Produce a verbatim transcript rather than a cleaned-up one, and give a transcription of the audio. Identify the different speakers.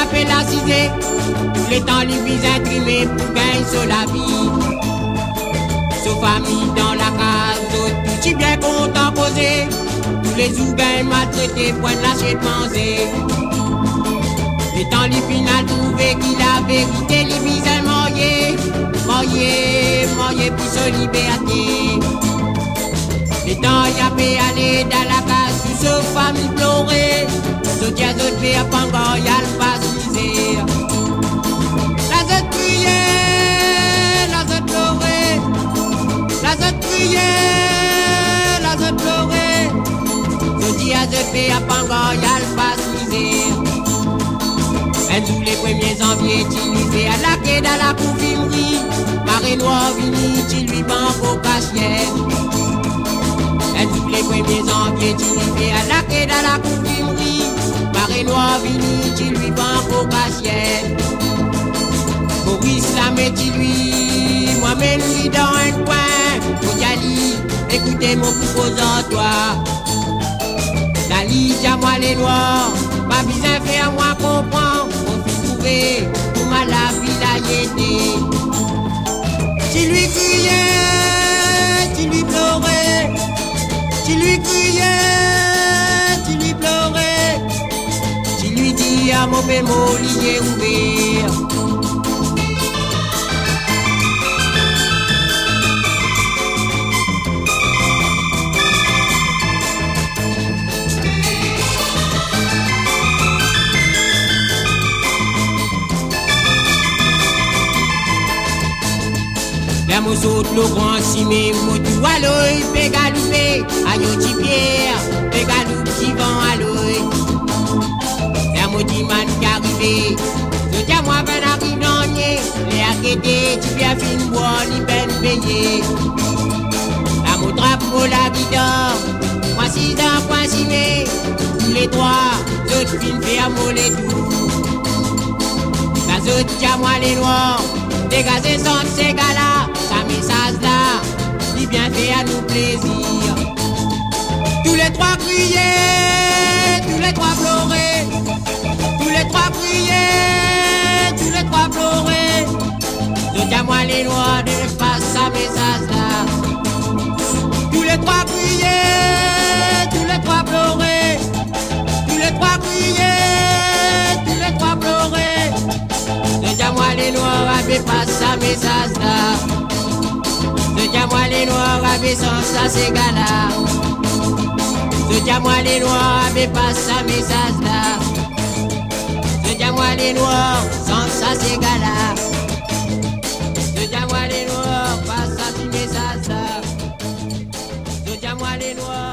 Speaker 1: fait la cisée. Tous les temps, les vies imprimées pour gagner sur la vie. Sauf famille dans la case, tout si bien content causé. Tous les ougains maltraités, point de lâcher de manger. Les temps, les finales trouvé qu'il la vérité, les vies moyées. Moyées, moyées pour se liberté. Les temps, y a fait aller dans la case, tout sauf famille pleurée. Tout y a d'autres pays à Pangan, y'a le passé. La zone prière, la zone pleurée. La zone prière, la zone pleurée. Tout y a d'autres pays à Pangan, y'a le passé. Un tous les premiers janvier, tu lui fais à la quai dans la confirmerie. Marée noire vini, tu lui banque au cachet. Un tous les premiers janvier, tu lui fais à la quai dans la confirmerie. Marée noire vini, tu lui banque au cachet. Maurice la met lui, moi-même lui dans un coin. Pour Yali, écoutez mon composant toi. Dali, dis-moi les noirs, ma besoin fait à moi comprendre. Pour ma la vie la yété. Tu lui criais, tu lui pleurais. Tu lui criais, tu lui pleurais. Tu lui dis à mon bémol, il est ouvert. Mo saute le grand cimé, mo tout à l'œil, fait galouper, aïe au petit pierre, fait galoupe qui vend à l'œil. La mo dit man qui arrivé, je tiens moi ben arrive l'année, les arrêtés, tu viens fin boire, ni ben payé. La mo trappe mo la guidare, moi six ans point cimé, tous les trois, d'autres fin fait à mo les tout. La zone tiens moi les noirs, dégagez sans ces gars-là. Message là, il bien fait à nous plaisir. Tous les trois criaient, tous les trois pleuraient. Tous les trois criaient, tous les trois pleuraient. Je dis à moi les noirs de passer sa message là. Tous les trois criaient, tous les trois pleuraient. Tous les trois criaient, tous les trois pleuraient. Je dis à moi les noirs de passer sa message là. Dis-moi les noirs avec sans ça c'est gala. Dis-moi les noirs avec pas ça message là. Dis-moi les noirs sans ça c'est gala. Dis-moi les noirs pas ça message là. Dis-moi les noirs.